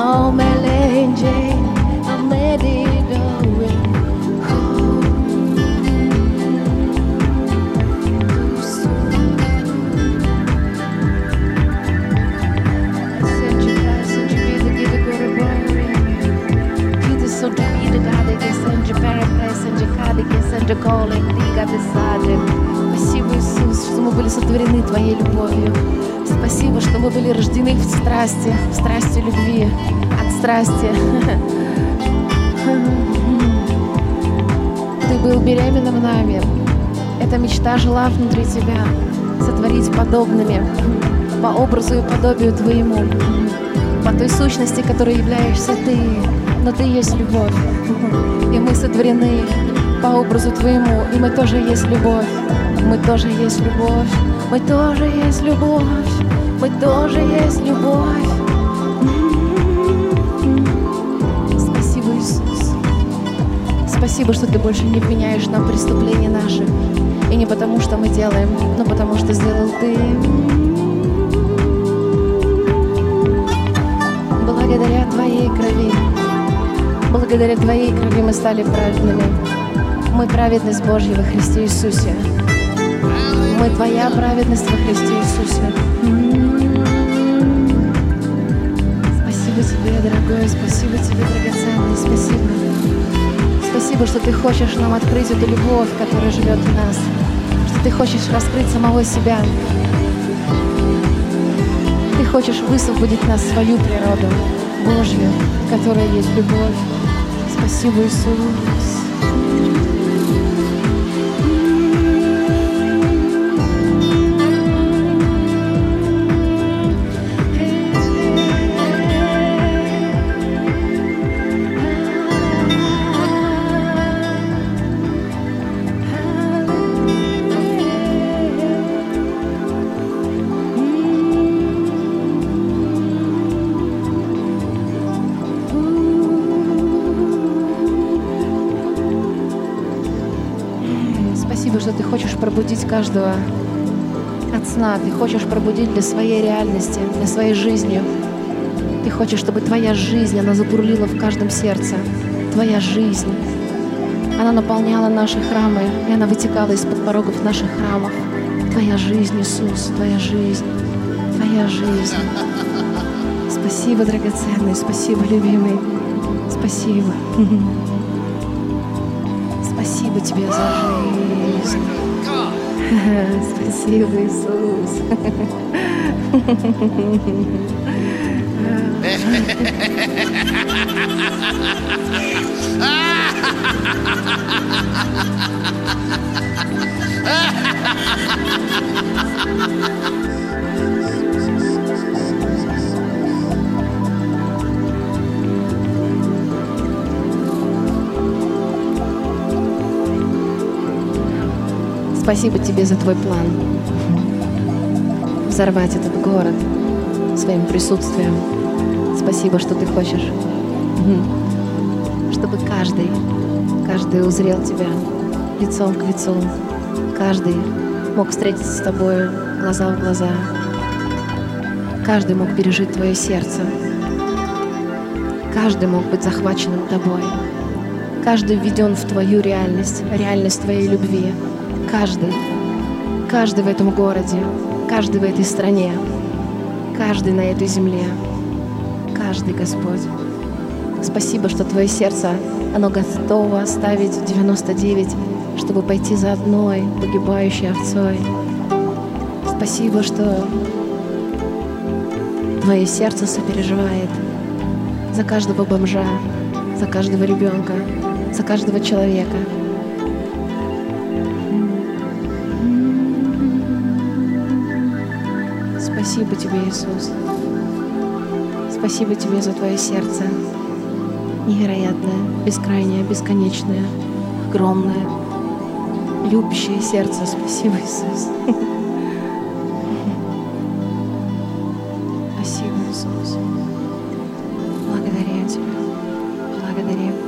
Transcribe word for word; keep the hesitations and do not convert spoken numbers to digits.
Oh, Melenje, I'm ready to go. Спасибо, Иисус, что мы были сотворены Твоей любовью. Спасибо, что мы были рождены в страсти, в страсти любви, от страсти. Ты был беременным нами. Эта мечта жила внутри Тебя, сотворить подобными, по образу и подобию Твоему, по той сущности, которой являешься Ты. Но Ты есть любовь, и мы сотворены по образу Твоему, и мы тоже есть любовь. Мы тоже есть любовь. Мы тоже есть любовь. Мы тоже есть любовь. Спасибо, Иисус. Спасибо, что Ты больше не вменяешь нам преступления наши. И не потому, что мы делаем, но потому, что сделал Ты. Благодаря Твоей крови, благодаря Твоей крови мы стали праведными. Мы праведность Божья во Христе Иисусе. Мы Твоя праведность во Христе Иисусе. Спасибо Тебе, дорогой, спасибо Тебе, драгоценный, спасибо. Спасибо, что Ты хочешь нам открыть эту любовь, которая живет в нас, что Ты хочешь раскрыть самого себя. Ты хочешь высвободить нас в свою природу Божью, которая есть любовь. Спасибо, Иисус. Что Ты хочешь пробудить каждого от сна. Ты хочешь пробудить для своей реальности, для своей жизни. Ты хочешь, чтобы Твоя жизнь, она забурлила в каждом сердце. Твоя жизнь. Она наполняла наши храмы, и она вытекала из-под порогов наших храмов. Твоя жизнь, Иисус, Твоя жизнь, Твоя жизнь. Спасибо, драгоценный, спасибо, любимый. Спасибо. Спасибо Тебе за жизнь. Спасибо, Иисус. Спасибо Тебе за Твой план. Взорвать этот город своим присутствием. Спасибо, что Ты хочешь, чтобы каждый, каждый узрел Тебя лицом к лицу. Каждый мог встретиться с Тобой глаза в глаза. Каждый мог пережить Твое сердце. Каждый мог быть захваченным Тобой. Каждый введен в Твою реальность, реальность Твоей любви. Каждый, каждый в этом городе, каждый в этой стране, каждый на этой земле, каждый, Господь. Спасибо, что Твое сердце, оно готово оставить девяносто девять, чтобы пойти за одной погибающей овцой. Спасибо, что Твое сердце сопереживает за каждого бомжа, за каждого ребенка, за каждого человека. Спасибо Тебе, Иисус. Спасибо Тебе за Твое сердце. Невероятное, бескрайнее, бесконечное, огромное, любящее сердце. Спасибо, Иисус. Спасибо, Иисус. Благодарю Тебя. Благодарю.